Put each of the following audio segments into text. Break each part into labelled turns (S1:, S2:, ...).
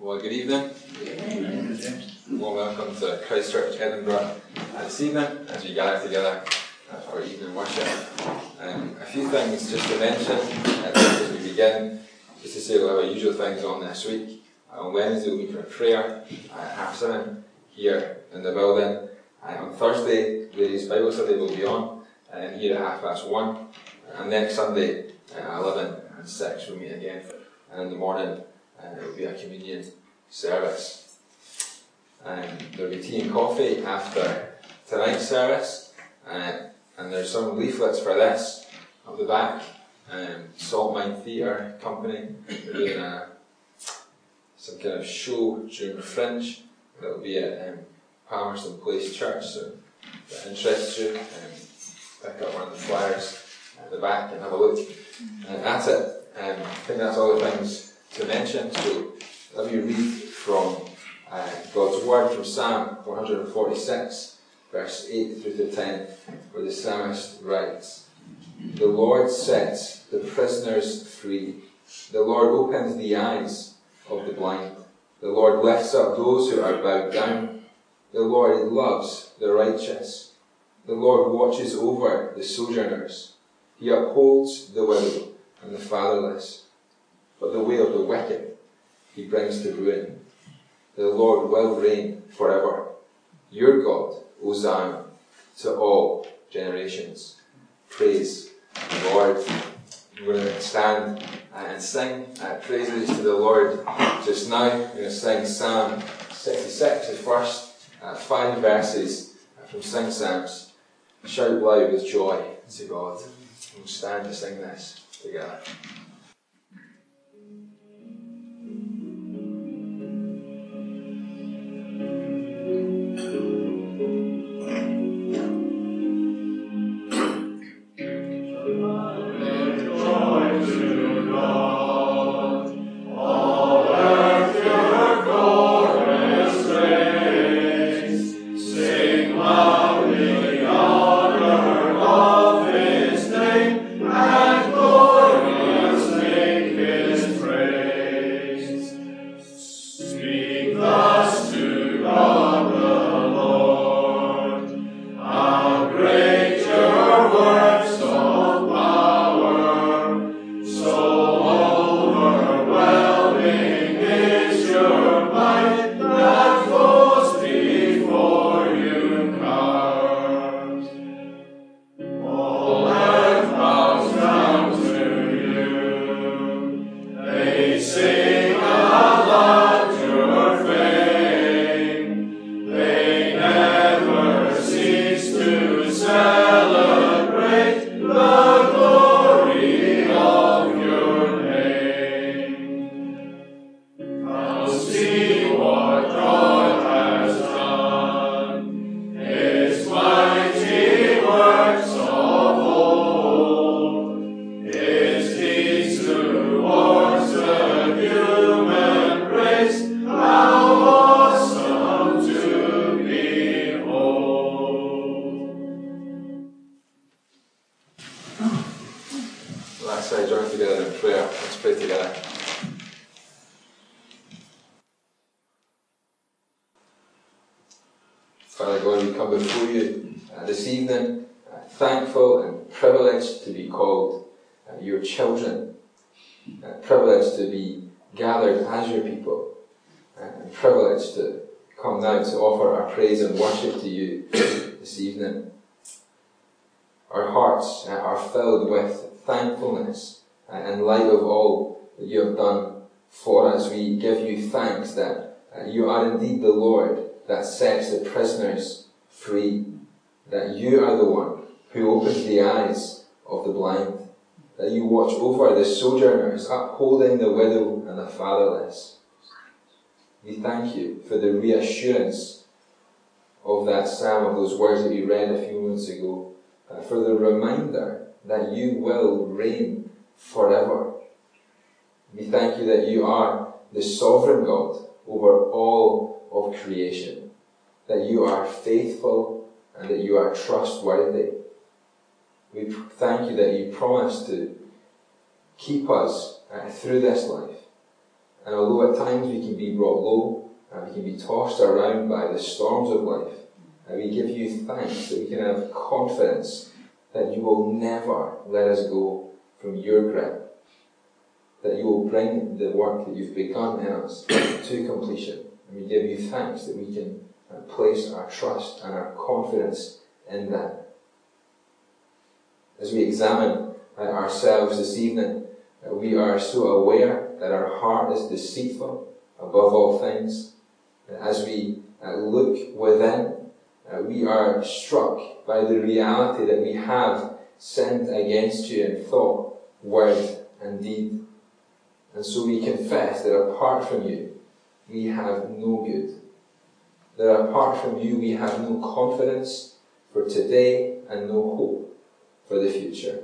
S1: Well, good evening. Well, welcome to Christchurch, Edinburgh this evening as we gather together for evening worship. A few things just to mention as we begin, just to say we'll have our usual things on this week. On Wednesday we'll be for prayer at 7:30 here in the building. On Thursday, ladies' Bible study will be on here at 1:30. And next Sunday at 11 and 6 we'll meet again. And in the morning it will be a communion service. There will be tea and coffee after tonight's service. And there's some leaflets for this up the back. Salt Mine Theatre Company, they're doing some kind of show during the Fringe that will be at Palmerston Place Church. So if that interests you, pick up one of the flyers at the back and have a look. That's it. I think that's all the things to mention. So let me read from God's Word from Psalm 146, verse 8 through to 10, where the psalmist writes, "The Lord sets the prisoners free. The Lord opens the eyes of the blind. The Lord lifts up those who are bowed down. The Lord loves the righteous. The Lord watches over the sojourners. He upholds the widow and the fatherless. But the way of the wicked he brings to ruin. The Lord will reign forever. Your God, O Zion, to all generations." Praise the Lord. We're going to stand and sing praises to the Lord just now. We're going to sing Psalm 66, the first 5 verses from Sing Psalms. Shout loud with joy to God. We'll stand to sing this together. Father God, we come before you this evening, thankful and privileged to be called your children, privileged to be gathered as your people, and privileged to come now to offer our praise and worship to you this evening. Our hearts are filled with thankfulness in light of all that you have done for us. We give you thanks that you are indeed the Lord that sets the prisoners free, that you are the one who opens the eyes of the blind, that you watch over the sojourners, upholding the widow and the fatherless. We thank you for the reassurance of that psalm, of those words that we read a few moments ago, for the reminder that you will reign forever. We thank you that you are the sovereign God over all of creation, that you are faithful and that you are trustworthy. We thank you that you promise to keep us through this life, And although at times we can be brought low, and we can be tossed around by the storms of life, we give you thanks that we can have confidence that you will never let us go from your grip, that you will bring the work that you've begun in us to completion. And we give you thanks that we can place our trust and our confidence in that. As we examine ourselves this evening, we are so aware that our heart is deceitful above all things. As we look within, we are struck by the reality that we have sinned against you in thought, word and deed. And so we confess that apart from you, we have no good. That apart from you, we have no confidence for today and no hope for the future.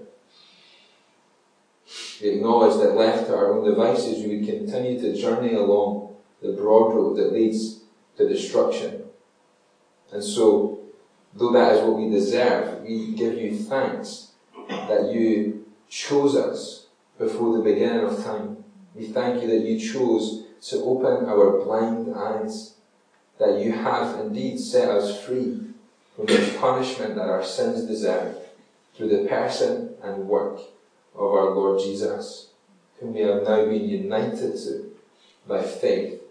S1: We acknowledge that left to our own devices, we would continue to journey along the broad road that leads to destruction. And so, though that is what we deserve, we give you thanks that you chose us before the beginning of time. We thank you that you chose to open our blind eyes, that you have indeed set us free from the punishment that our sins deserve through the person and work of our Lord Jesus, whom we have now been united to by faith.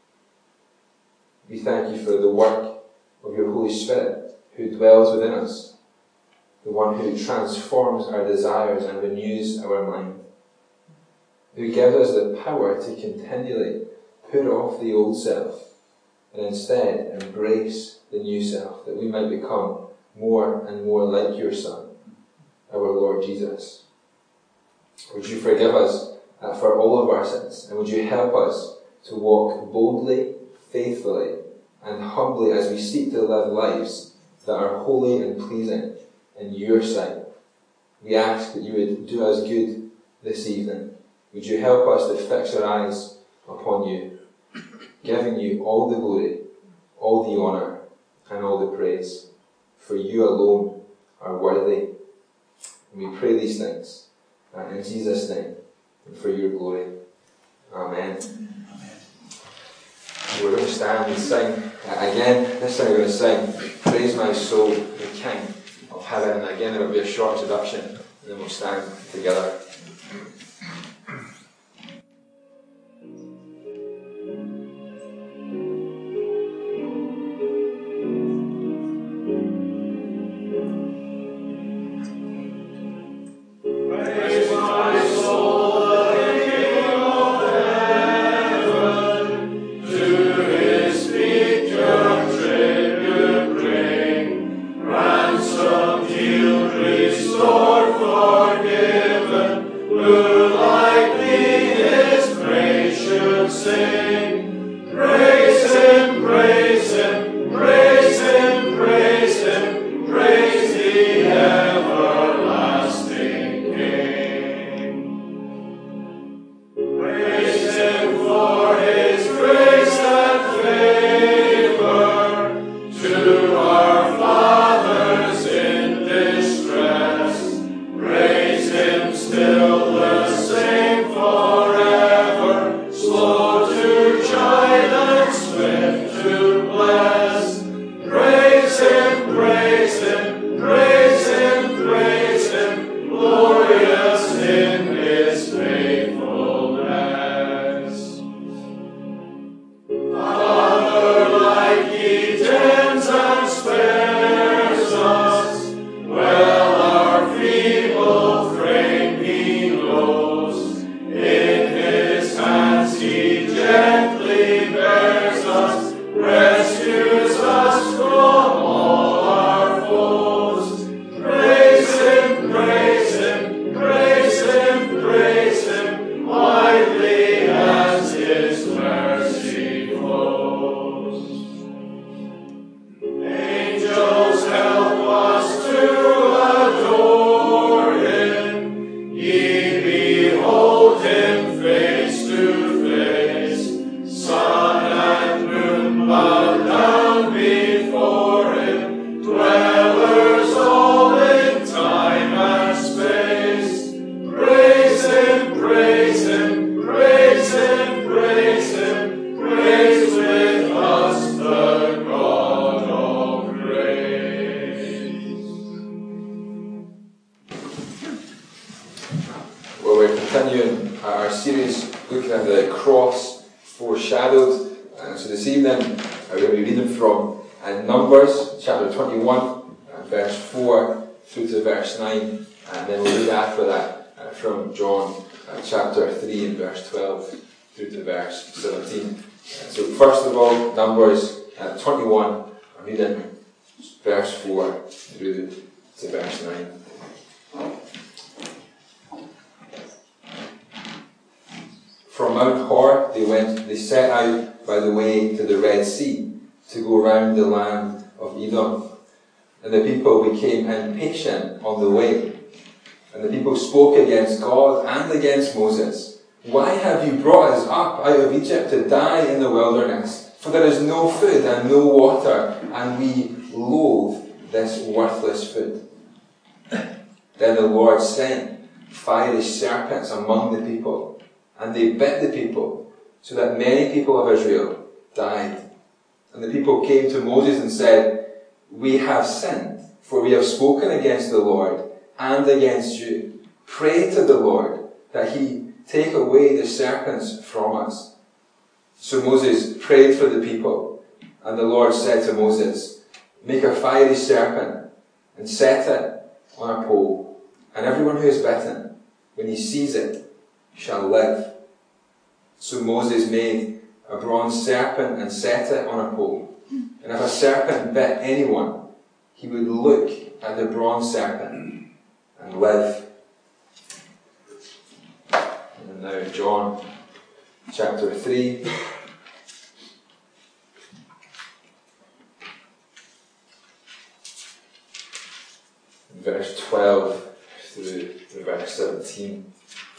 S1: We thank you for the work of your Holy Spirit who dwells within us, the one who transforms our desires and renews our mind, who gives us the power to continually put off the old self and instead embrace the new self, that we might become more and more like your Son, our Lord Jesus. Would you forgive us for all of our sins, and would you help us to walk boldly, faithfully, and humbly as we seek to live lives that are holy and pleasing in your sight. We ask that you would do us good this evening. Would you help us to fix our eyes upon you, giving you all the glory, all the honour, and all the praise, for you alone are worthy. And we pray these things in Jesus' name and for your glory. Amen. We're going to stand and sing again. This time we're going to sing Praise My Soul, the King of Heaven. And again, it'll be a short introduction, and then we'll stand together.
S2: Sun and moon,
S1: foreshadowed. So this evening, we're going to be reading from Numbers, chapter 21, verse 4 through to verse 9. And then we'll read after that from John, chapter 3 and verse 12 through to verse 17. So first of all, Numbers 21, I'm reading verse 4 through to verse 9. From Mount Hor they set out by the way to the Red Sea to go round the land of Edom. And the people became impatient on the way. And the people spoke against God and against Moses. Why have you brought us up out of Egypt to die in the wilderness? For there is no food and no water, and we loathe this worthless food. Then the Lord sent fiery serpents among the people, and they bit the people, so that many people of Israel died. And the people came to Moses and said, we have sinned, for we have spoken against the Lord and against you. Pray to the Lord that he take away the serpents from us. So Moses prayed for the people, and the Lord said to Moses, make a fiery serpent and set it on a pole, and everyone who is bitten, when he sees it, shall live. So Moses made a bronze serpent and set it on a pole. And if a serpent bit anyone, he would look at the bronze serpent and live. And now John chapter 3. Verse 12 through to verse 17.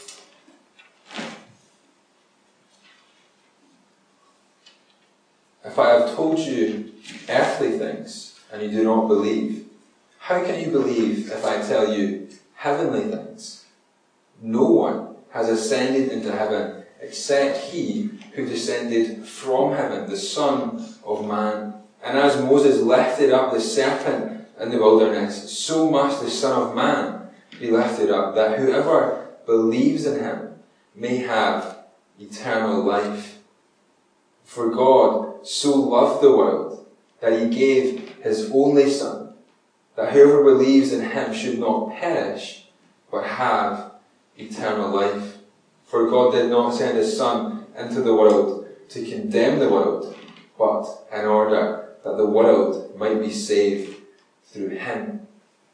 S1: If I have told you earthly things and you do not believe, how can you believe if I tell you heavenly things? No one has ascended into heaven except he who descended from heaven, the Son of Man. And as Moses lifted up the serpent in the wilderness, so must the Son of Man be lifted up, that whoever believes in him may have eternal life. For God so loved the world that he gave his only Son, that whoever believes in him should not perish, but have eternal life. For God did not send his Son into the world to condemn the world, but in order that the world might be saved through him.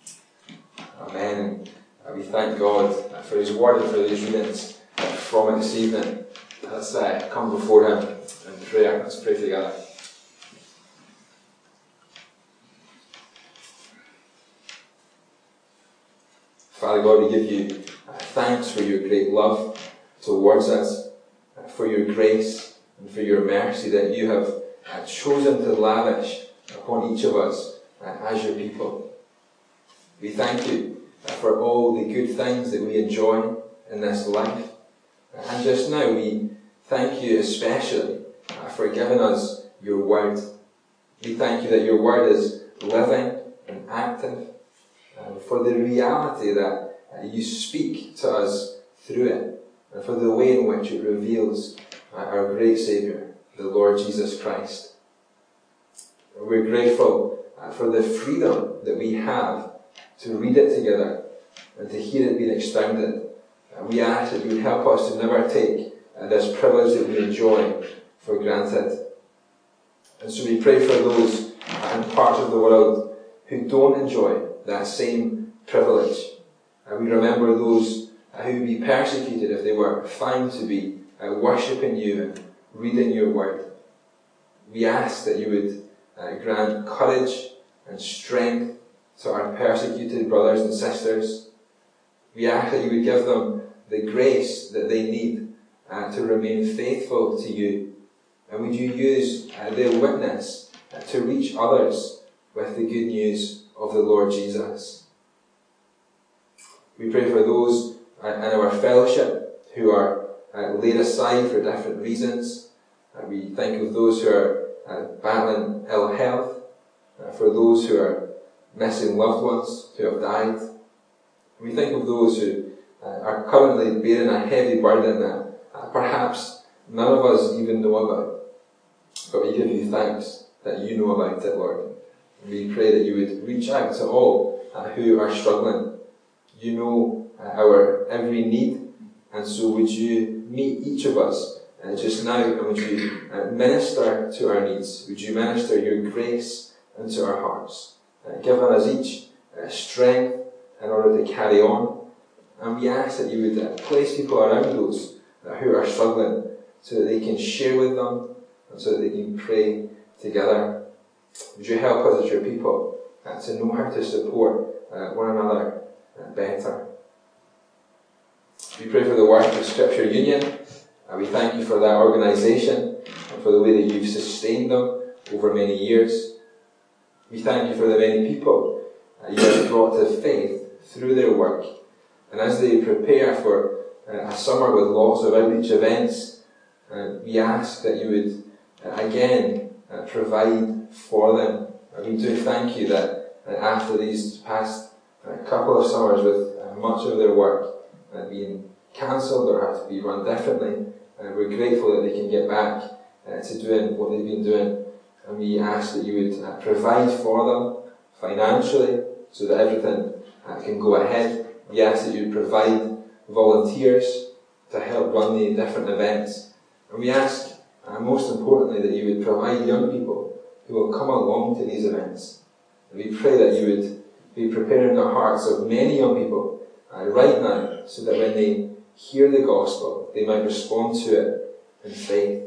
S1: Amen. And we thank God for his word and for these readings from it this evening. Let's come before him in prayer. Let's pray together. Father God, we give you thanks for your great love towards us, for your grace and for your mercy that you have chosen to lavish upon each of us as your people. We thank you for all the good things that we enjoy in this life. And just now we thank you especially for giving us your word. We thank you that your word is living and active, for the reality that you speak to us through it, and for the way in which it reveals our great Saviour, the Lord Jesus Christ. We're grateful for the freedom that we have to read it together and to hear it being expounded. We ask that you would help us to never take this privilege that we enjoy for granted. And so we pray for those in parts of the world who don't enjoy that same privilege. And we remember those who would be persecuted if they were found to be worshipping you and reading your word. We ask that you would grant courage and strength to our persecuted brothers and sisters. We ask that you would give them the grace that they need to remain faithful to you. And would you use their witness to reach others with the good news of the Lord Jesus. We pray for those in our fellowship who are laid aside for different reasons. We think of those who are battling ill health, for those who are missing loved ones who have died. We think of those who are currently bearing a heavy burden that perhaps none of us even know about. But we give you thanks that you know about it, Lord. And we pray that you would reach out to all who are struggling. You know our every need, and so would you meet each of us just now, and would you minister to our needs? Would you minister your grace into our hearts, giving us each strength in order to carry on? And we ask that you would place people around those who are struggling, so that they can share with them, and so that they can pray together. Would you help us as your people to know how to support one another better? We pray for the work of Scripture Union. We thank you for that organisation and for the way that you've sustained them over many years. We thank you for the many people you have brought to faith through their work. And as they prepare for a summer with lots of outreach events, we ask that you would again provide for them. We do thank you that after these past couple of summers with much of their work being cancelled or have to be run differently, we're grateful that they can get back to doing what they've been doing. And we ask that you would provide for them financially so that everything can go ahead. We ask that you would provide volunteers to help run the different events. And we ask, most importantly, that you would provide young people who will come along to these events. And we pray that you would be preparing the hearts of many young people right now, so that when they hear the gospel, they might respond to it in faith.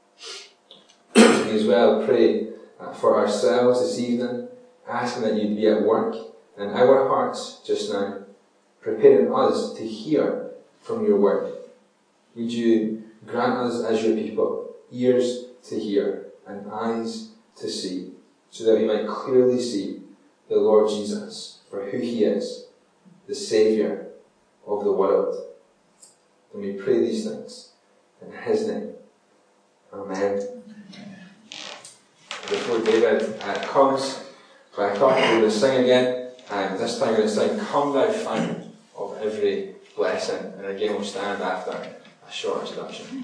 S1: We as well pray for ourselves this evening, asking that you'd be at work in our hearts just now, preparing us to hear from your word. Would you grant us as your people ears to hear and eyes to see, so that we might clearly see the Lord Jesus for who he is, the Saviour of the world. And we pray these things in his name. Amen. Before David comes back up, we're going to sing again, and this time we're going to sing "Come Thou Fount of Every Blessing." And again we'll stand after a short introduction.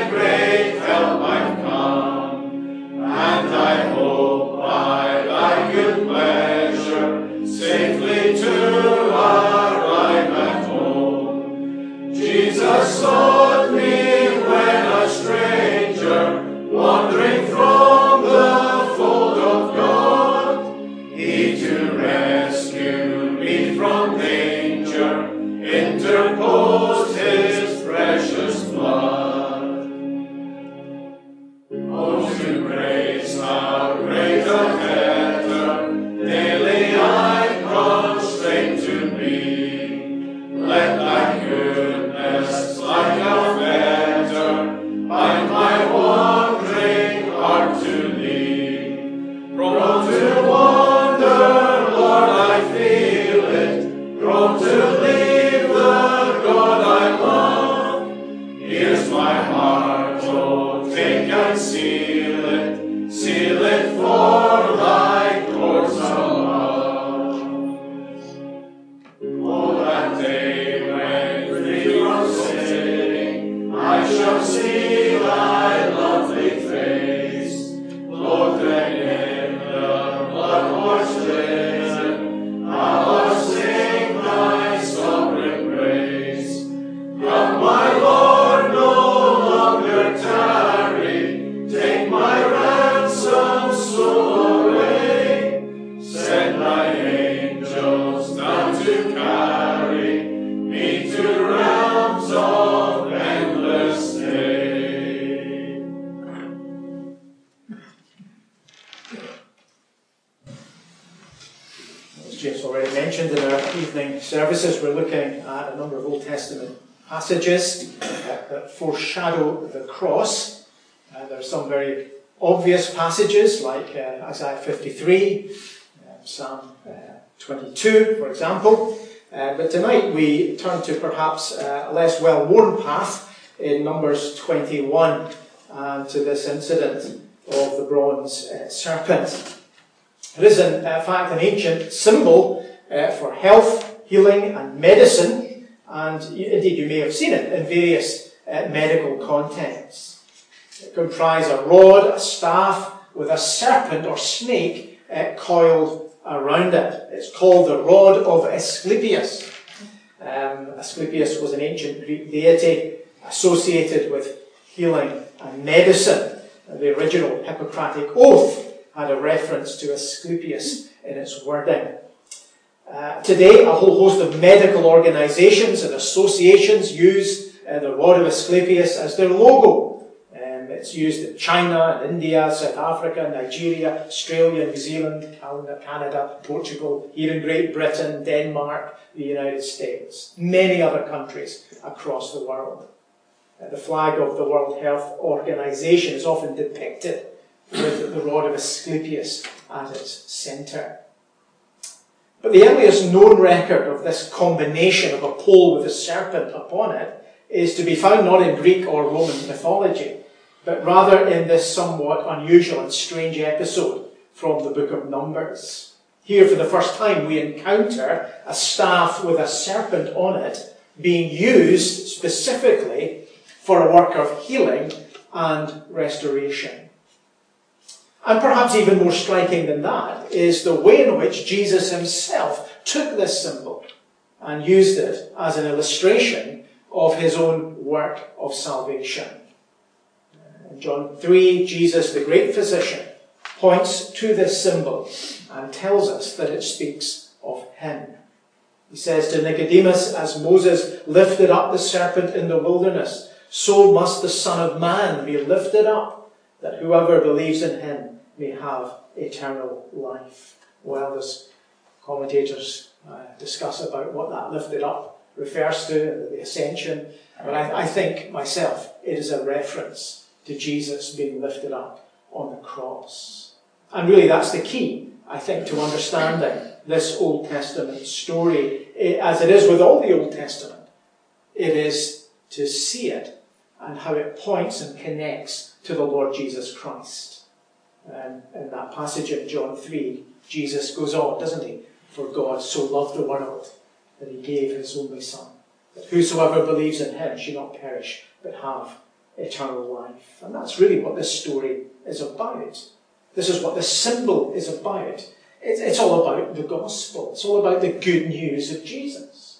S2: And I hope by thy As James already mentioned in our evening services, we're looking at a number of Old Testament passages that foreshadow the cross. There are some very obvious passages like Isaiah 53, Psalm 22, for example. But tonight we turn to perhaps a less well-worn path in Numbers 21 and to this incident of the bronze serpent. It is in fact an ancient symbol for health, healing and medicine, and indeed you may have seen it in various medical contexts. It comprises a rod, a staff with a serpent or snake coiled around it. It's called the rod of Asclepius. Asclepius was an ancient Greek deity associated with healing and medicine. The original Hippocratic Oath had a reference to Asclepius in its wording. Today, a whole host of medical organisations and associations use the rod of Asclepius as their logo. It's used in China, India, South Africa, Nigeria, Australia, New Zealand, Canada, Portugal, here in Great Britain, Denmark, the United States, many other countries across the world. The flag of the World Health Organization is often depicted with the rod of Asclepius at its centre. But the earliest known record of this combination of a pole with a serpent upon it is to be found not in Greek or Roman mythology, but rather in this somewhat unusual and strange episode from the book of Numbers. Here, for the first time, we encounter a staff with a serpent on it being used specifically for a work of healing and restoration. And perhaps even more striking than that is the way in which Jesus himself took this symbol and used it as an illustration of his own work of salvation. In John 3, Jesus, the great physician, points to this symbol and tells us that it speaks of him. He says to Nicodemus, as Moses lifted up the serpent in the wilderness, so must the Son of Man be lifted up, that whoever believes in him may have eternal life. Well, as commentators discuss about what that lifted up refers to, the ascension, but I think myself it is a reference to Jesus being lifted up on the cross. And really that's the key, I think, to understanding this Old Testament story, as it is with all the Old Testament. It is to see it and how it points and connects to the Lord Jesus Christ. In that passage in John 3, Jesus goes on, doesn't he? For God so loved the world that he gave his only Son, that whosoever believes in him should not perish, but have eternal life. And that's really what this story is about. This is what the symbol is about. It's all about the gospel. It's all about the good news of Jesus.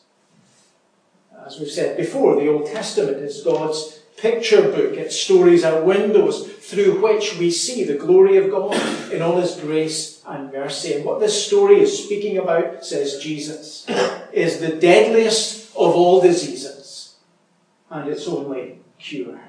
S2: As we've said before, the Old Testament is God's picture book. It's stories are windows through which we see the glory of God in all his grace and mercy. And what this story is speaking about, says Jesus, is the deadliest of all diseases and its only cure.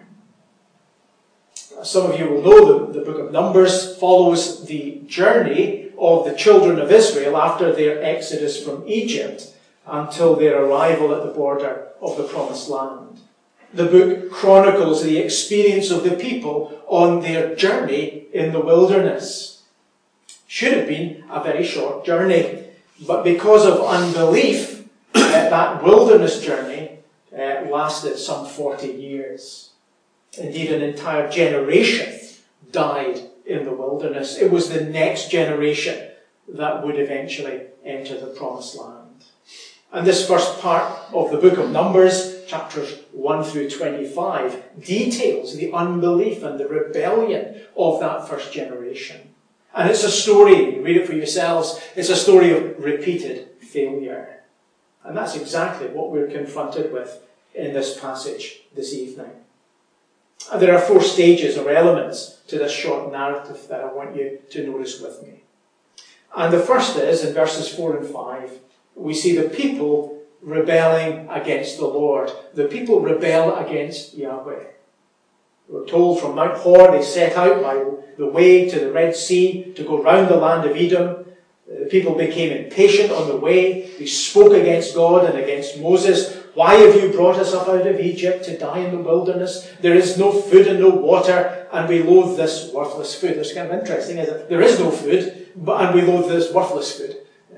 S2: Some of you will know the book of Numbers follows the journey of the children of Israel after their exodus from Egypt until their arrival at the border of the Promised Land. The book chronicles the experience of the people on their journey in the wilderness. Should have been a very short journey, but because of unbelief, that wilderness journey lasted some 40 years. Indeed, an entire generation died in the wilderness. It was the next generation that would eventually enter the Promised Land. And this first part of the book of Numbers, chapters 1 through 25, details the unbelief and the rebellion of that first generation. And it's a story, read it for yourselves, it's a story of repeated failure. And that's exactly what we're confronted with in this passage this evening. And there are 4 stages or elements to this short narrative that I want you to notice with me. And the first is, in verses 4 and 5, we see the people rebelling against the Lord. The people rebel against Yahweh. We're told from Mount Hor they set out by the way to the Red Sea to go round the land of Edom. The people became impatient on the way. They spoke against God and against Moses. Why have you brought us up out of Egypt to die in the wilderness? There is no food and no water, and we loathe this worthless food. It's kind of interesting, isn't it? There is no food, and we loathe this worthless food.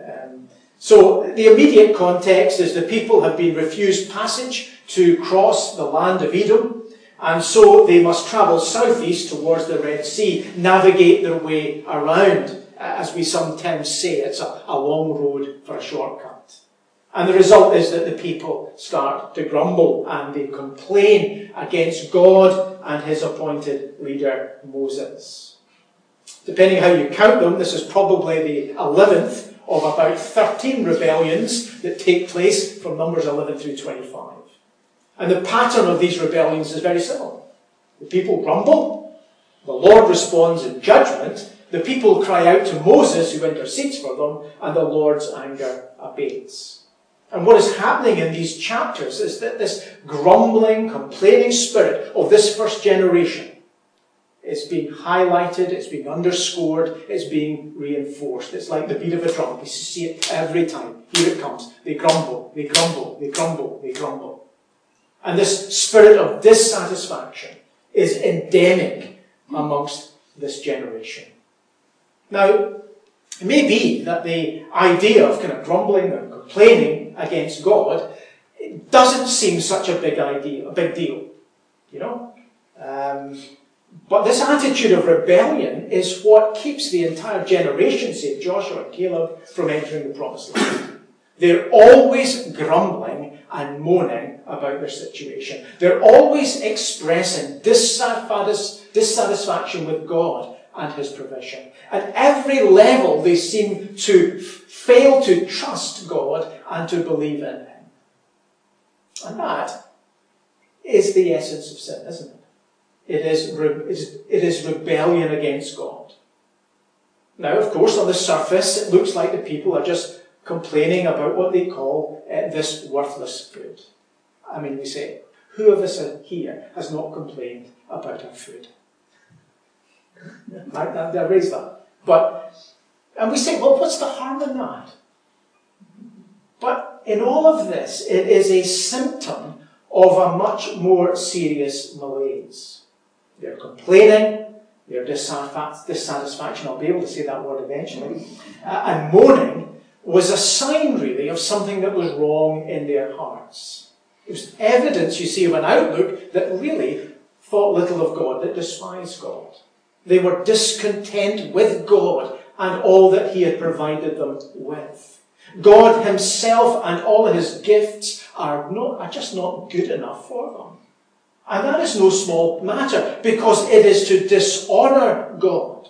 S2: So the immediate context is the people have been refused passage to cross the land of Edom, and so they must travel southeast towards the Red Sea, navigate their way around. As we sometimes say, it's a long road for a shortcut. And the result is that the people start to grumble and they complain against God and his appointed leader, Moses. Depending how you count them, this is probably the 11th of about 13 rebellions that take place from Numbers 11 through 25. And the pattern of these rebellions is very similar. The people grumble, the Lord responds in judgment, the people cry out to Moses, who intercedes for them, and the Lord's anger abates. And what is happening in these chapters is that this grumbling, complaining spirit of this first generation is being highlighted, it's being underscored, it's being reinforced. It's like the beat of a drum. You see it every time. Here it comes. They grumble, they grumble, they grumble, they grumble. And this spirit of dissatisfaction is endemic amongst this generation. Now, it may be that the idea of kind of grumbling and complaining against God, it doesn't seem such a big deal, you know. But this attitude of rebellion is what keeps the entire generation, say Joshua and Caleb, from entering the promised land. They're always grumbling and moaning about their situation. They're always expressing dissatisfaction with God and his provision. At every level, they seem to fail to trust God and to believe in him. And that is the essence of sin, isn't it? It is rebellion against God. Now, of course, on the surface, it looks like the people are just complaining about what they call this worthless food. I mean, we say, who of us here has not complained about our food? I raise that. And we say, well, what's the harm in that? But in all of this, it is a symptom of a much more serious malaise. They're complaining, their dissatisfaction, I'll be able to say that word eventually, and moaning was a sign, really, of something that was wrong in their hearts. It was evidence, you see, of an outlook that really thought little of God, that despised God. They were discontent with God and all that he had provided them with. God himself and all his gifts are just not good enough for them. And that is no small matter, because it is to dishonour God.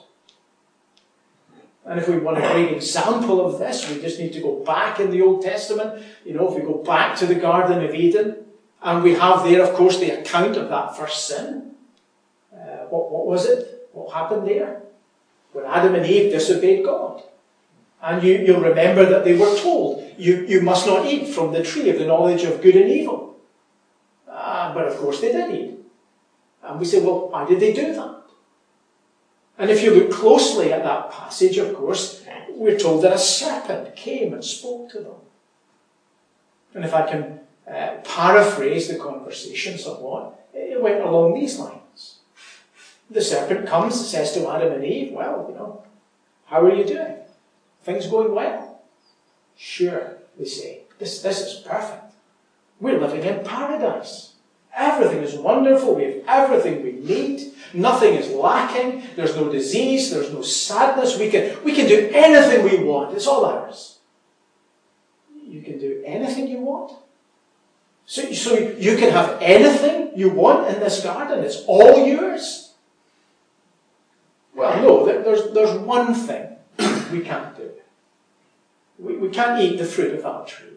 S2: And if we want a great example of this, we just need to go back in the Old Testament. You know, if we go back to the Garden of Eden, and we have there, of course, the account of that first sin. What was it? What happened there? When Adam and Eve disobeyed God. And you'll remember that they were told, you must not eat from the tree of the knowledge of good and evil. But of course they did eat. And we say, well, why did they do that? And if you look closely at that passage, of course, we're told that a serpent came and spoke to them. And if I can paraphrase the conversation somewhat, it went along these lines. The serpent comes and says to Adam and Eve, well, you know, how are you doing? Things going well? Sure, they say. This is perfect. We're living in paradise. Everything is wonderful. We have everything we need. Nothing is lacking. There's no disease. There's no sadness. We can do anything we want. It's all ours. You can do anything you want? So you can have anything you want in this garden? It's all yours? Well, no. There's one thing we can't do. We can't eat the fruit of that tree.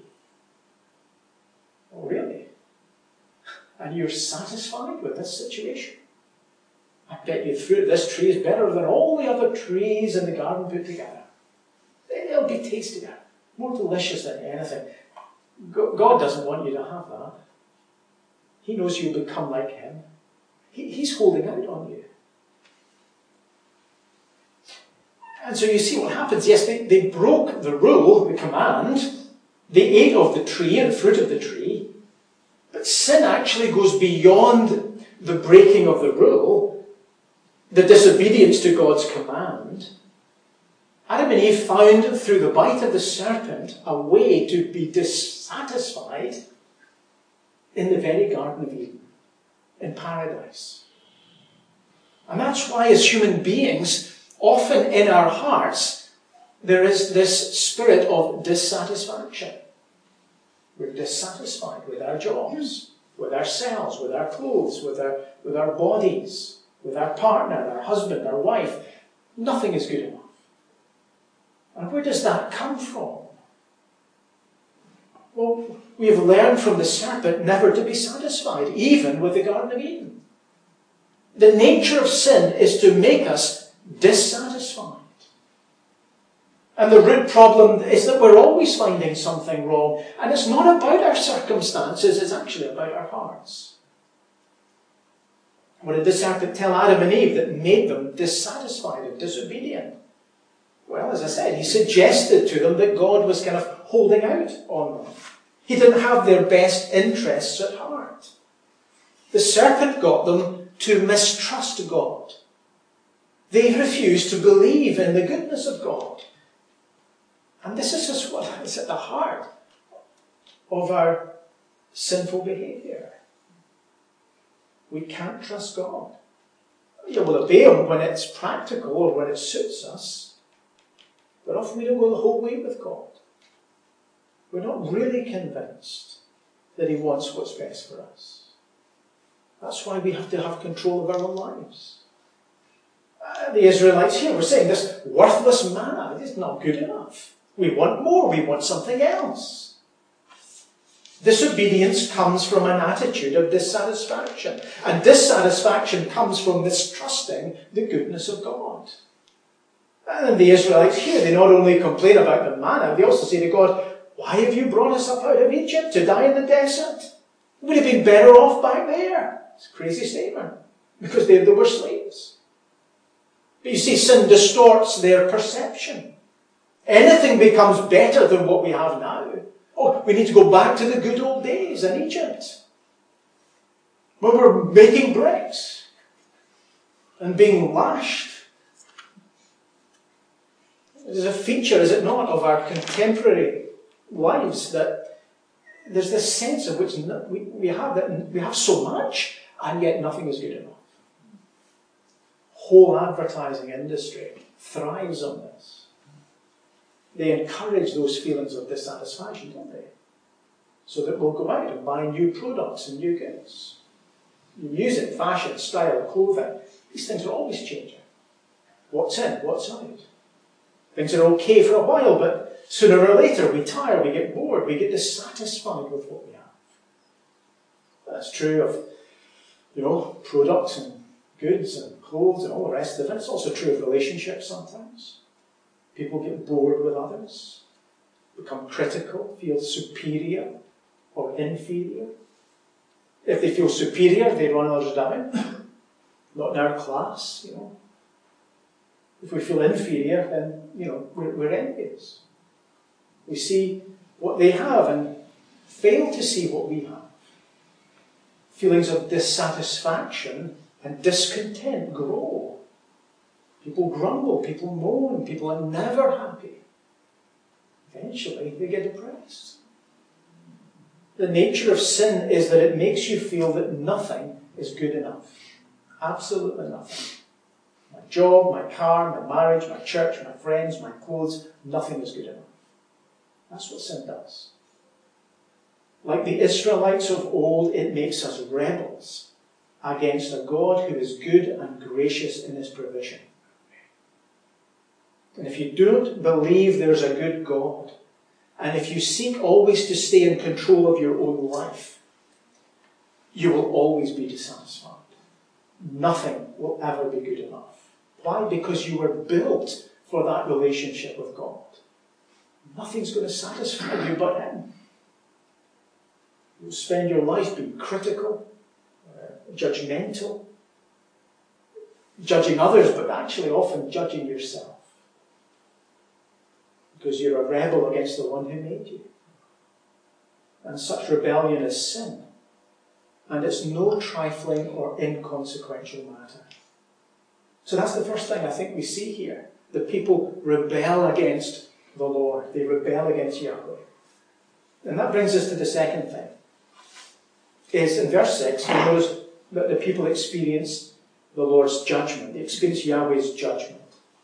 S2: Oh, really? And you're satisfied with this situation? I bet you the fruit of this tree is better than all the other trees in the garden put together. They'll be tastier, more delicious than anything. God doesn't want you to have that. He knows you'll become like him. He's holding out on you. And so you see what happens. Yes, they broke the rule, the command. They ate of the tree and fruit of the tree. But sin actually goes beyond the breaking of the rule, the disobedience to God's command. Adam and Eve found through the bite of the serpent a way to be dissatisfied in the very Garden of Eden, in paradise. And that's why as human beings, often in our hearts, there is this spirit of dissatisfaction. We're dissatisfied with our jobs, with ourselves, with our clothes, with our bodies, with our partner, our husband, our wife. Nothing is good enough. And where does that come from? Well, we have learned from the serpent never to be satisfied, even with the Garden of Eden. The nature of sin is to make us dissatisfied. And the root problem is that we're always finding something wrong. And it's not about our circumstances, it's actually about our hearts. What did the serpent tell Adam and Eve that made them dissatisfied and disobedient? Well, as I said, he suggested to them that God was kind of holding out on them. He didn't have their best interests at heart. The serpent got them to mistrust God. They refused to believe in the goodness of God. And this is just what is at the heart of our sinful behaviour. We can't trust God. You will obey Him when it's practical or when it suits us. But often we don't go the whole way with God. We're not really convinced that He wants what's best for us. That's why we have to have control of our own lives. The Israelites here were saying this worthless manna is not good enough. We want more. We want something else. Disobedience comes from an attitude of dissatisfaction. And dissatisfaction comes from mistrusting the goodness of God. And the Israelites here, they not only complain about the manna, they also say to God, why have you brought us up out of Egypt to die in the desert? We would have been better off back there. It's a crazy statement. Because they were slaves. But you see, sin distorts their perception. Anything becomes better than what we have now. Oh, we need to go back to the good old days in Egypt, when we're making bricks and being lashed. There's a feature, is it not, of our contemporary lives that there's this sense of which we have so much, and yet nothing is good enough. Whole advertising industry thrives on this. They encourage those feelings of dissatisfaction, don't they? So that we'll go out and buy new products and new goods. Music, fashion, style, clothing, these things are always changing. What's in, what's out. Things are okay for a while, but sooner or later we tire, we get bored, we get dissatisfied with what we have. That's true of, products and goods and clothes and all the rest of it. It's also true of relationships sometimes. People get bored with others, become critical, feel superior or inferior. If they feel superior, they run others down. Not in our class, If we feel inferior, then, we're envious. We see what they have and fail to see what we have. Feelings of dissatisfaction and discontent grow. People grumble, people moan, people are never happy. Eventually, they get depressed. The nature of sin is that it makes you feel that nothing is good enough. Absolutely nothing. My job, my car, my marriage, my church, my friends, my clothes, nothing is good enough. That's what sin does. Like the Israelites of old, it makes us rebels against a God who is good and gracious in His provision. And if you don't believe there's a good God, and if you seek always to stay in control of your own life, you will always be dissatisfied. Nothing will ever be good enough. Why? Because you were built for that relationship with God. Nothing's going to satisfy you but Him. You'll spend your life being critical, judgmental, judging others, but actually often judging yourself. because you're a rebel against the one who made you. And such rebellion is sin. And it's no trifling or inconsequential matter. So that's the first thing I think we see here. The people rebel against the Lord. They rebel against Yahweh. And that brings us to the second thing. Is in verse 6, we notice that the people experience the Lord's judgment. They experience Yahweh's judgment.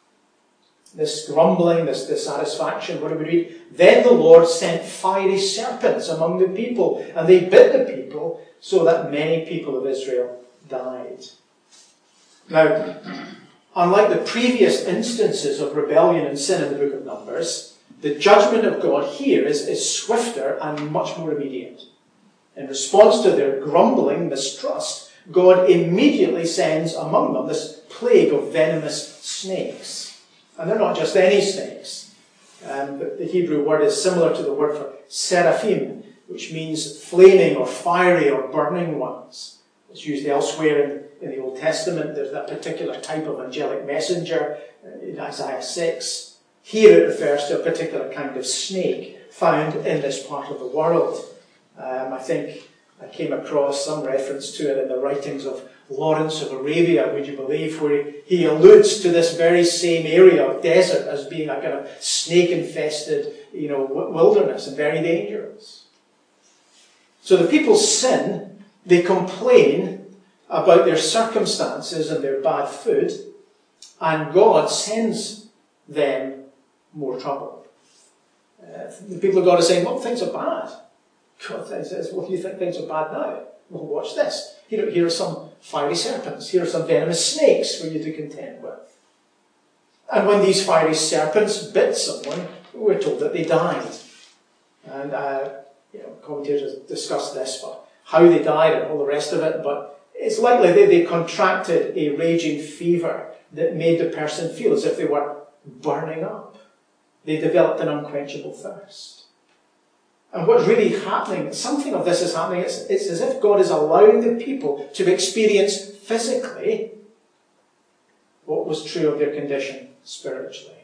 S2: This grumbling, this dissatisfaction, what do we read? Then the Lord sent fiery serpents among the people, and they bit the people, so that many people of Israel died. Now, unlike the previous instances of rebellion and sin in the book of Numbers, the judgment of God here is swifter and much more immediate. In response to their grumbling, mistrust, God immediately sends among them this plague of venomous snakes. And they're not just any snakes. The Hebrew word is similar to the word for seraphim, which means flaming or fiery or burning ones. It's used elsewhere in the Old Testament. There's that particular type of angelic messenger in Isaiah 6. Here it refers to a particular kind of snake found in this part of the world. I think I came across some reference to it in the writings of Lawrence of Arabia, would you believe, where he alludes to this very same area of desert as being a kind of snake-infested, wilderness and very dangerous. So the people sin, they complain about their circumstances and their bad food, and God sends them more trouble. The people of God are saying, well, things are bad. God says, well, you think things are bad now? Well, watch this. Here are some fiery serpents. Here are some venomous snakes for you to contend with. And when these fiery serpents bit someone, we're told that they died. And commentators discuss this, but how they died and all the rest of it. But it's likely they contracted a raging fever that made the person feel as if they were burning up. They developed an unquenchable thirst. And what's really happening, something of this is happening, it's as if God is allowing the people to experience physically what was true of their condition spiritually.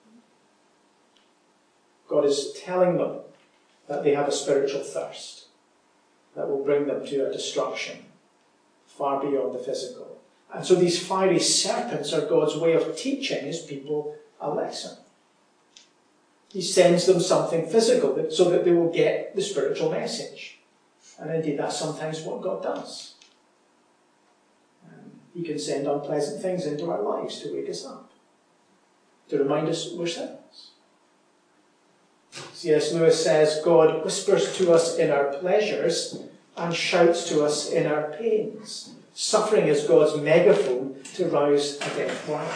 S2: God is telling them that they have a spiritual thirst that will bring them to a destruction far beyond the physical. And so these fiery serpents are God's way of teaching his people a lesson. He sends them something physical so that they will get the spiritual message. And indeed, that's sometimes what God does. He can send unpleasant things into our lives to wake us up, to remind us we're sinners. C.S. Lewis says, God whispers to us in our pleasures and shouts to us in our pains. Suffering is God's megaphone to rouse a deaf wild.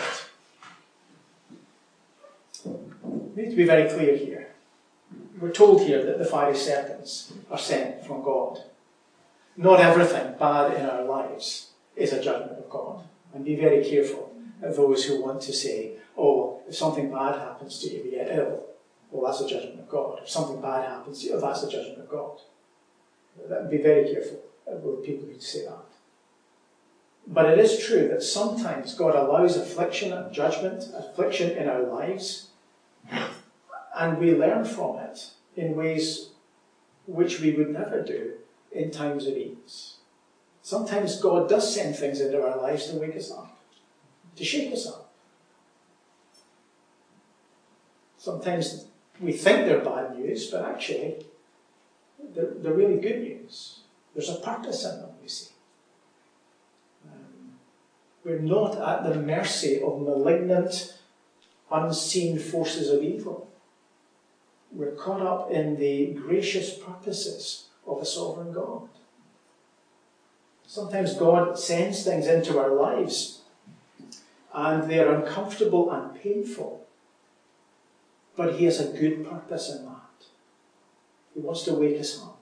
S2: We need to be very clear here. We're told here that the fiery serpents are sent from God. Not everything bad in our lives is a judgment of God. And be very careful of those who want to say, oh, if something bad happens to you, you get ill, well, that's a judgment of God. If something bad happens to you, that's a judgment of God. Be very careful with people who say that. But it is true that sometimes God allows affliction and judgment, affliction in our lives, and we learn from it in ways which we would never do in times of ease. Sometimes God does send things into our lives to wake us up, to shake us up. Sometimes we think they're bad news, but actually they're really good news. There's a purpose in them, you see. We're not at the mercy of malignant, unseen forces of evil. We're caught up in the gracious purposes of a sovereign God. Sometimes God sends things into our lives and they are uncomfortable and painful. But he has a good purpose in that. He wants to wake us up.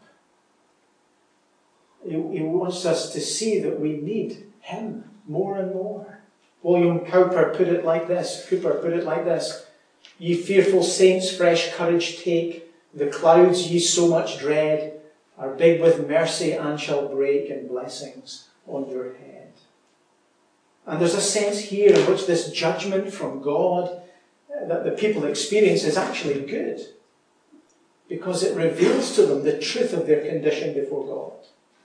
S2: He wants us to see that we need him more and more. William Cowper put it like this. Ye fearful saints, fresh courage take. The clouds ye so much dread are big with mercy and shall break in blessings on your head. And there's a sense here in which this judgment from God that the people experience is actually good, because it reveals to them the truth of their condition before God.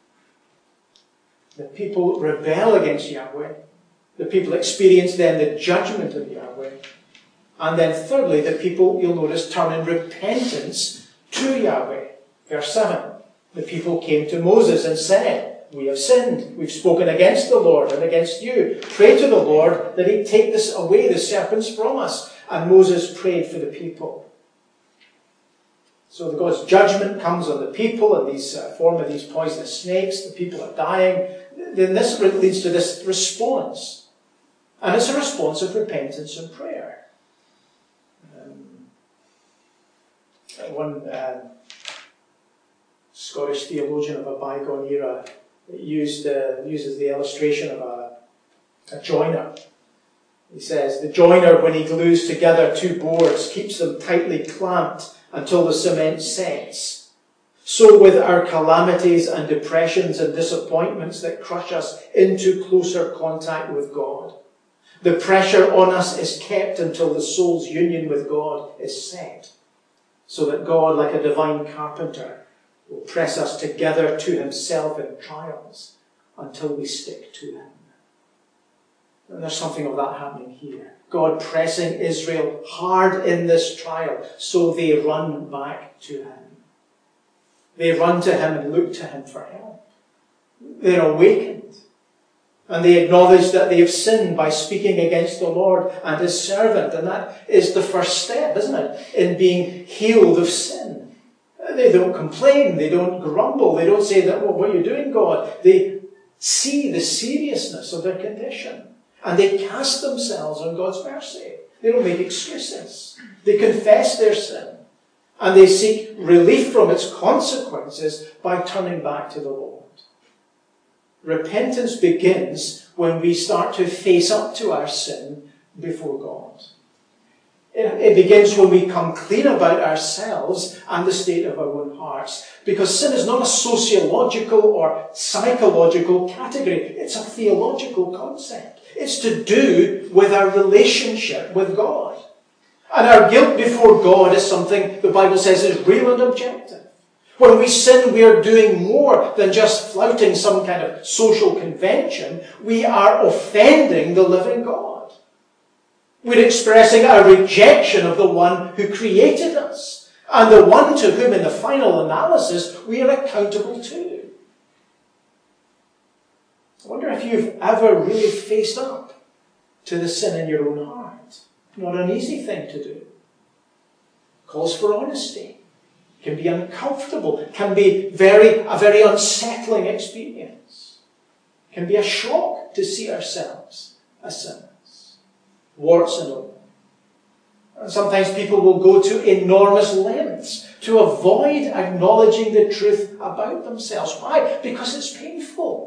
S2: The people rebel against Yahweh. The people experience then the judgment of Yahweh. And then thirdly, the people, you'll notice, turn in repentance to Yahweh. Verse 7. The people came to Moses and said, "We have sinned. We've spoken against the Lord and against you. Pray to the Lord that he take this away, the serpents, from us." And Moses prayed for the people. So God's judgment comes on the people in these form of these poisonous snakes. The people are dying. Then this leads to this response. And it's a response of repentance and prayer. One Scottish theologian of a bygone era uses the illustration of a joiner. He says, the joiner, when he glues together two boards, keeps them tightly clamped until the cement sets. So with our calamities and depressions and disappointments that crush us into closer contact with God. The pressure on us is kept until the soul's union with God is set, so that God, like a divine carpenter, will press us together to himself in trials until we stick to him. And there's something of that happening here. God pressing Israel hard in this trial, so they run back to him. They run to him and look to him for help. They're awakened. And they acknowledge that they have sinned by speaking against the Lord and his servant. And that is the first step, isn't it, in being healed of sin. They don't complain. They don't grumble. They don't say that, "Well, what are you doing, God?" They see the seriousness of their condition. And they cast themselves on God's mercy. They don't make excuses. They confess their sin. And they seek relief from its consequences by turning back to the Lord. Repentance begins when we start to face up to our sin before God. It begins when we come clean about ourselves and the state of our own hearts. Because sin is not a sociological or psychological category. It's a theological concept. It's to do with our relationship with God. And our guilt before God is something the Bible says is real and objective. When we sin, we are doing more than just flouting some kind of social convention. We are offending the living God. We're expressing our rejection of the one who created us, and the one to whom, in the final analysis, we are accountable to. I wonder if you've ever really faced up to the sin in your own heart. Not an easy thing to do. Calls for honesty. Can be uncomfortable. Can be a very unsettling experience. Can be a shock to see ourselves as sinners. Warts and all. And sometimes people will go to enormous lengths to avoid acknowledging the truth about themselves. Why? Because it's painful.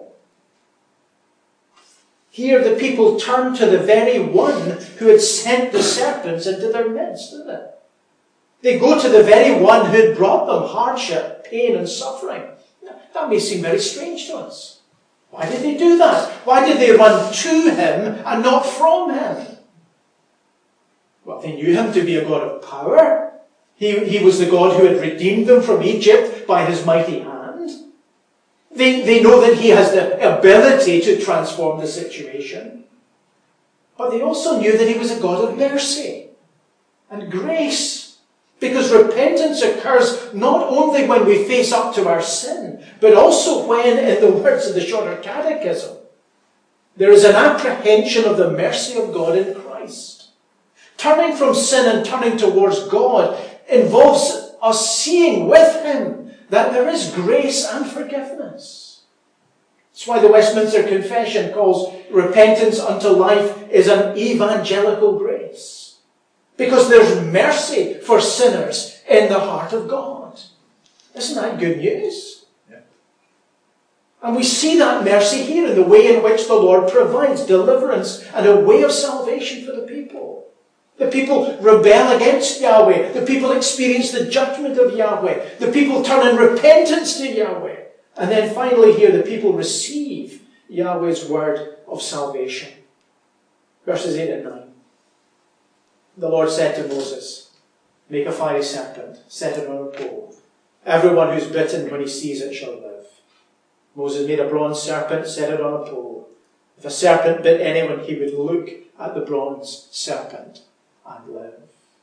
S2: Here the people turned to the very one who had sent the serpents into their midst, didn't they? They go to the very one who had brought them hardship, pain and suffering. That may seem very strange to us. Why did they do that? Why did they run to him and not from him? Well, they knew him to be a God of power. He was the God who had redeemed them from Egypt by his mighty hand. They know that he has the ability to transform the situation. But they also knew that he was a God of mercy and grace. Because repentance occurs not only when we face up to our sin, but also when, in the words of the Shorter Catechism, there is an apprehension of the mercy of God in Christ. Turning from sin and turning towards God involves us seeing with him that there is grace and forgiveness. That's why the Westminster Confession calls repentance unto life is an evangelical grace. Because there's mercy for sinners in the heart of God. Isn't that good news? Yeah. And we see that mercy here in the way in which the Lord provides deliverance and a way of salvation for the people. The people rebel against Yahweh. The people experience the judgment of Yahweh. The people turn in repentance to Yahweh. And then finally here, the people receive Yahweh's word of salvation. Verses 8 and 9. the Lord said to Moses, make a fiery serpent, set it on a pole. Everyone who's bitten when he sees it shall live. Moses made a bronze serpent, set it on a pole. If a serpent bit anyone, he would look at the bronze serpent and live.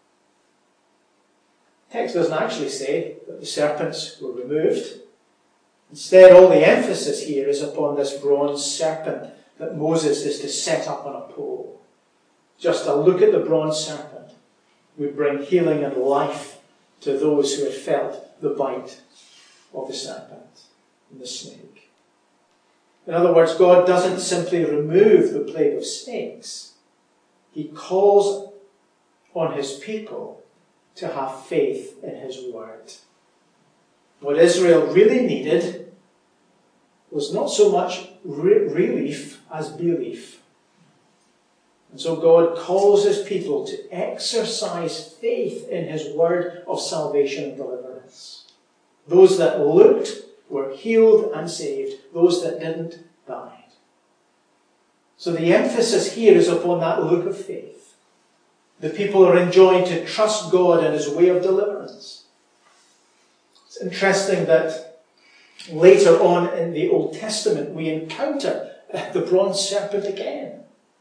S2: The text doesn't actually say that the serpents were removed. Instead, all the emphasis here is upon this bronze serpent that Moses is to set up on a pole. Just a look at the bronze serpent would bring healing and life to those who had felt the bite of the serpent and the snake. In other words, God doesn't simply remove the plague of snakes. He calls on his people to have faith in his word. What Israel really needed was not so much relief as belief. And so God calls his people to exercise faith in his word of salvation and deliverance. Those that looked were healed and saved. Those that didn't died. So the emphasis here is upon that look of faith. The people are enjoined to trust God and his way of deliverance. It's interesting that later on in the Old Testament we encounter the bronze serpent again.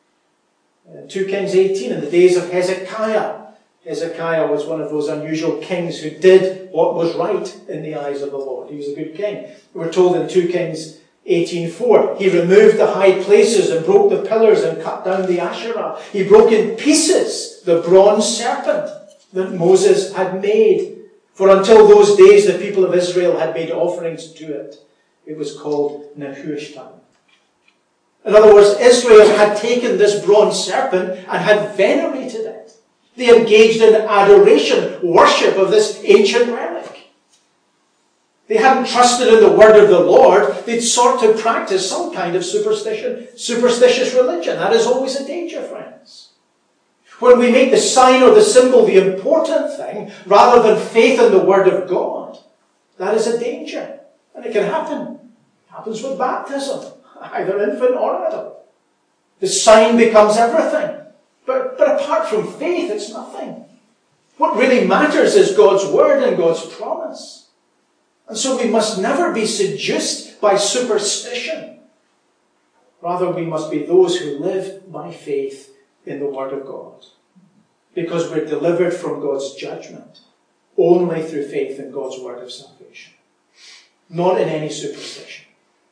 S2: 2 Kings 18, in the days of Hezekiah. Hezekiah was one of those unusual kings who did what was right in the eyes of the Lord. He was a good king. We're told in 2 Kings 18:4, he removed the high places and broke the pillars and cut down the Asherah. He broke in pieces the bronze serpent that Moses had made. For until those days the people of Israel had made offerings to it. It was called Nehushtan. In other words, Israel had taken this bronze serpent and had venerated it. They engaged in adoration, worship of this ancient relic. They hadn't trusted in the word of the Lord. They'd sought to practice some kind of superstitious religion. That is always a danger, friends. When we make the sign or the symbol the important thing, rather than faith in the word of God, that is a danger. And it can happen. It happens with baptism, either infant or adult. The sign becomes everything. But apart from faith, it's nothing. What really matters is God's word and God's promise. And so we must never be seduced by superstition. Rather, we must be those who live by faith in the word of God. Because we're delivered from God's judgment only through faith in God's word of salvation. Not in any superstition.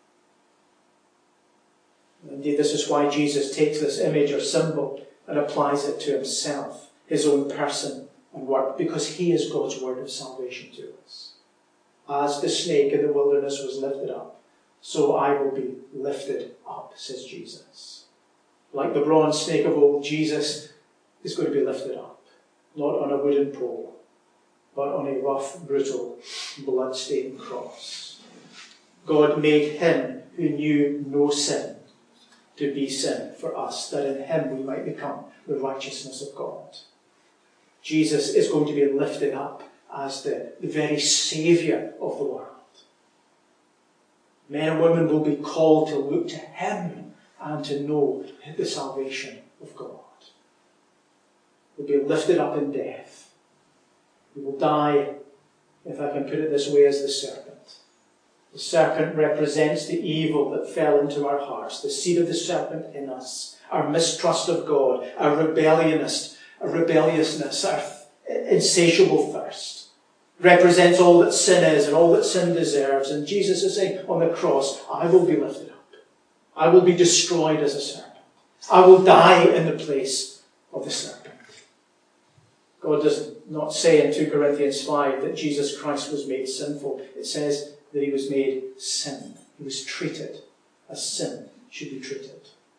S2: Indeed, this is why Jesus takes this image or symbol and applies it to himself, his own person and work, because he is God's word of salvation to us. As the snake in the wilderness was lifted up, so I will be lifted up, says Jesus. Like the bronze snake of old, Jesus is going to be lifted up, not on a wooden pole, but on a rough, brutal, blood-stained cross. God made him who knew no sin to be sin for us, that in him we might become the righteousness of God. Jesus is going to be lifted up as the very Saviour of the world. Men and women will be called to look to him and to know the salvation of God. We'll be lifted up in death. We will die, if I can put it this way, as the serpent. The serpent represents the evil that fell into our hearts, the seed of the serpent in us, our mistrust of God, our rebelliousness, our insatiable thirst. Represents all that sin is and all that sin deserves. And Jesus is saying on the cross, I will be lifted up. I will be destroyed as a serpent. I will die in the place of the serpent. God does not say in 2 Corinthians 5 that Jesus Christ was made sinful. It says that he was made sin. He was treated as sin should be treated.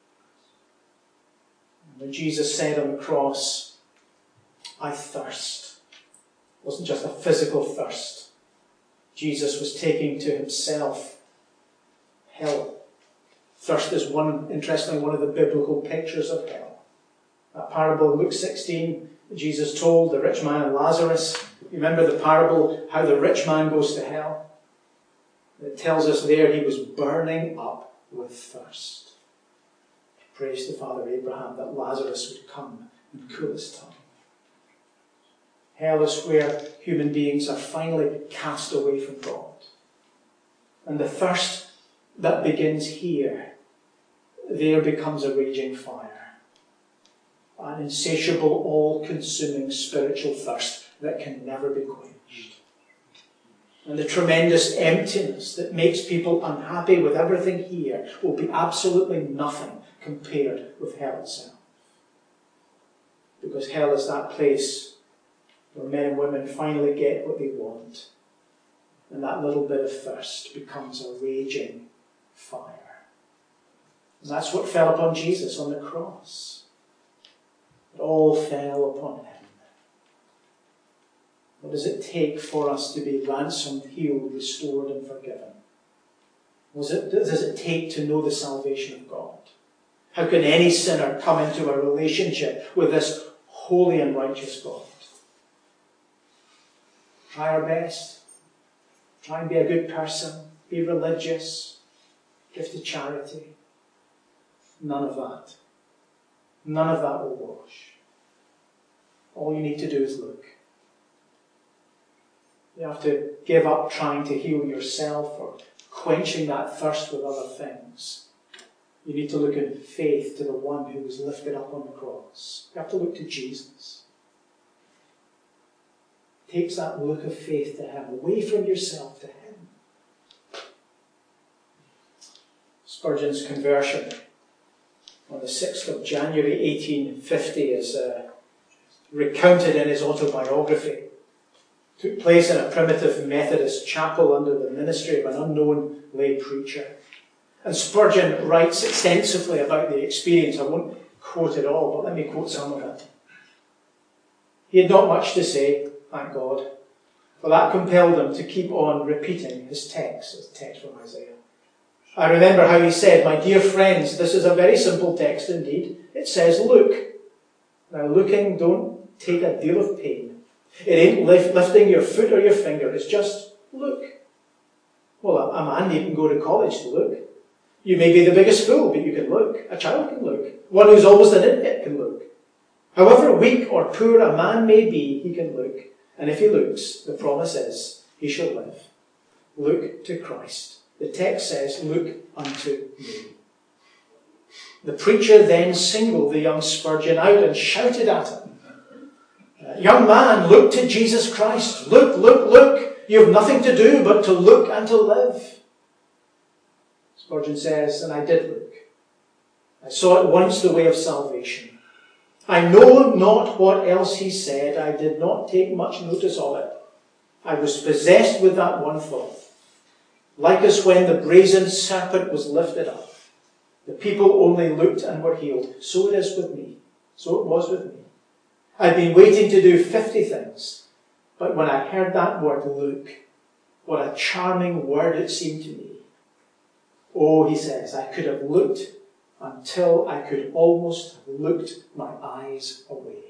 S2: And when Jesus said on the cross, I thirst, it wasn't just a physical thirst. Jesus was taking to himself hell. Thirst is interestingly, one of the biblical pictures of hell. That parable in Luke 16, Jesus told the rich man and Lazarus. You remember the parable, how the rich man goes to hell? It tells us there he was burning up with thirst. He prays to Father Abraham that Lazarus would come and cool his tongue. Hell is where human beings are finally cast away from God. And the thirst that begins here, there becomes a raging fire. An insatiable, all-consuming spiritual thirst that can never be quenched. And the tremendous emptiness that makes people unhappy with everything here will be absolutely nothing compared with hell itself. Because hell is that place where men and women finally get what they want. And that little bit of thirst becomes a raging fire. And that's what fell upon Jesus on the cross. It all fell upon him. What does it take for us to be ransomed, healed, restored, and forgiven? What does it take to know the salvation of God? How can any sinner come into a relationship with this holy and righteous God? Try our best. Try and be a good person. Be religious. Give to charity. None of that. None of that will wash. All you need to do is look. You have to give up trying to heal yourself or quenching that thirst with other things. You need to look in faith to the one who was lifted up on the cross. You have to look to Jesus. It takes that look of faith to him, away from yourself to him. Spurgeon's conversion on the 6th of January 1850 is recounted in his autobiography. It took place in a primitive Methodist chapel under the ministry of an unknown lay preacher. And Spurgeon writes extensively about the experience. I won't quote it all, but let me quote some of it. He had not much to say, thank God, for that compelled him to keep on repeating his text from Isaiah. I remember how he said, "My dear friends, this is a very simple text indeed. It says, look." Now looking, don't take a deal of pain. It ain't lifting your foot or your finger, it's just look. Well, a man needn't go to college to look. You may be the biggest fool, but you can look. A child can look. One who's always an idiot can look. However weak or poor a man may be, he can look. And if he looks, the promise is, he shall live. Look to Christ. The text says, look unto me. The preacher then singled the young Spurgeon out and shouted at him, "Young man, look to Jesus Christ. Look, look, look. You have nothing to do but to look and to live." Spurgeon says, "And I did look. I saw at once the way of salvation. I know not what else he said. I did not take much notice of it. I was possessed with that one thought. Like as when the brazen serpent was lifted up, the people only looked and were healed. So it is with me. So it was with me. I'd been waiting to do 50 things. But when I heard that word, look, what a charming word it seemed to me. Oh," he says, "I could have looked until I could almost have looked my eyes away."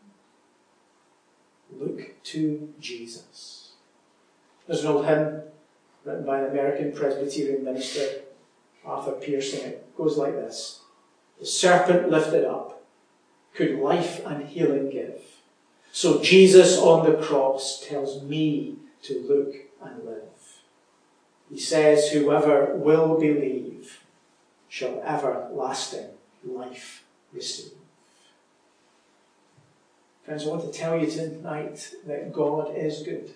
S2: Look to Jesus. There's an old hymn written by an American Presbyterian minister, Arthur Pearson. It goes like this: "The serpent lifted up could life and healing give. So Jesus on the cross tells me to look and live. He says, whoever will believe shall everlasting life receive." Friends, I want to tell you tonight that God is good.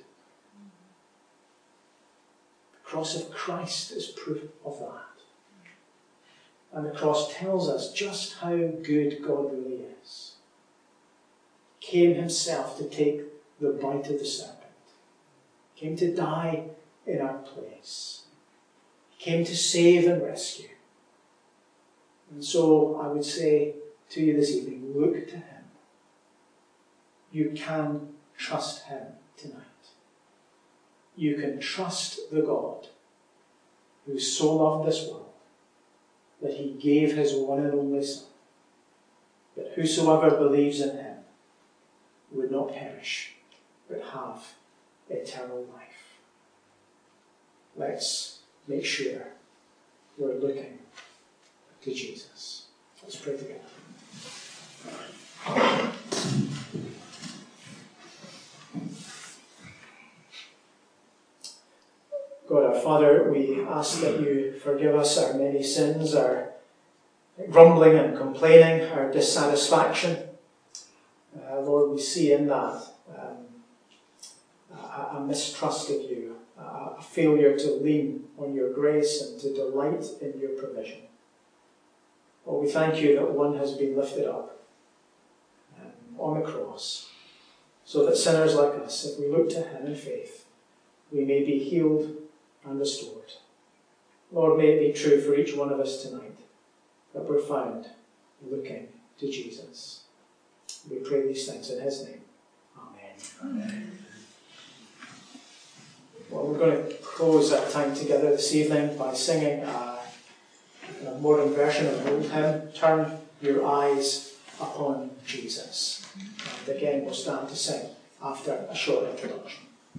S2: The cross of Christ is proof of that. And the cross tells us just how good God really is. He came himself to take the bite of the serpent. He came to die in our place. He came to save and rescue. And so I would say to you this evening, look to him. You can trust him tonight. You can trust the God who so loved this world that he gave his one and only Son, that whosoever believes in him would not perish, but have eternal life. Let's make sure we're looking to Jesus. Let's pray together. God our Father, we ask that you forgive us our many sins, our grumbling and complaining, our dissatisfaction. Lord, we see in that a mistrust of you, a failure to lean on your grace and to delight in your provision. Lord, we thank you that one has been lifted up on the cross, so that sinners like us, if we look to him in faith, we may be healed and restored. Lord, may it be true for each one of us tonight that we're found looking to Jesus. We pray these things in his name. Amen. Amen. Well, we're going to close our time together this evening by singing a modern version of an old hymn, Turn Your Eyes Upon Jesus. And again, we'll stand to sing after a short introduction.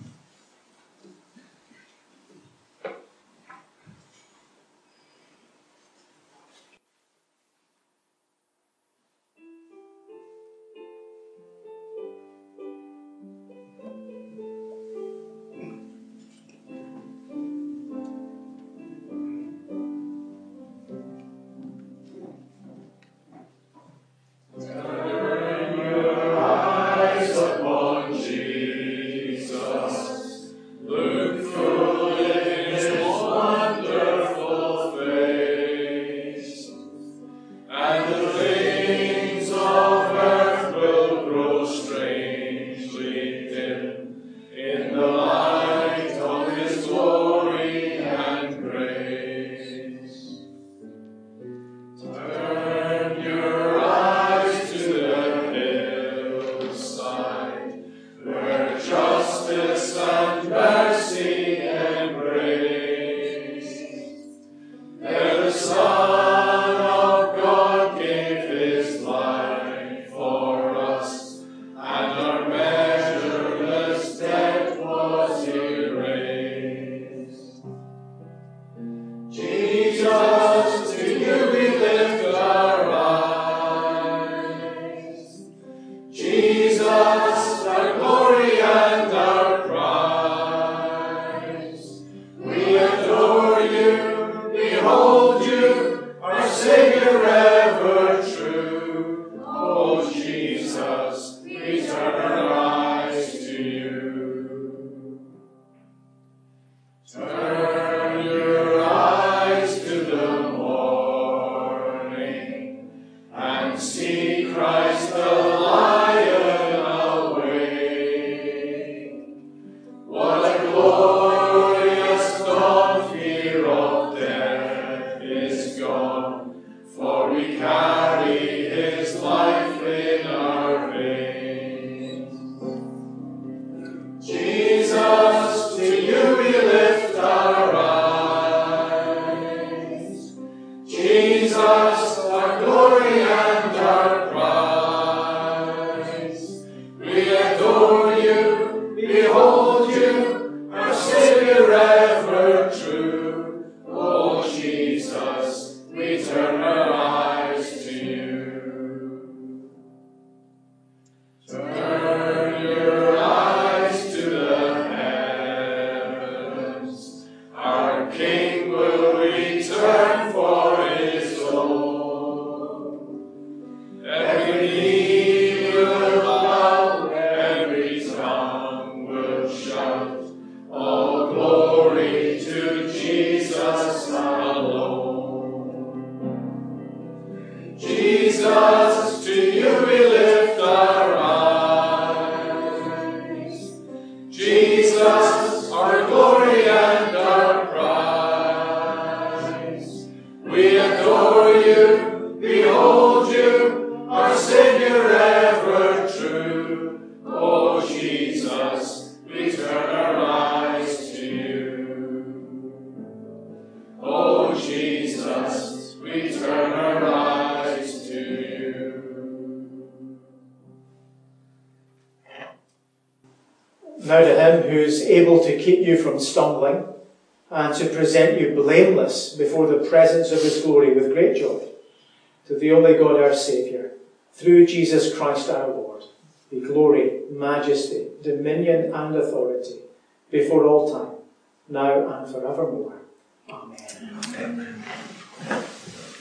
S2: Now to him who is able to keep you from stumbling and to present you blameless before the presence of his glory with great joy, to the only God our Saviour, through Jesus Christ our Lord, be glory, majesty, dominion and authority before all time, now and forevermore. Amen.
S1: Amen.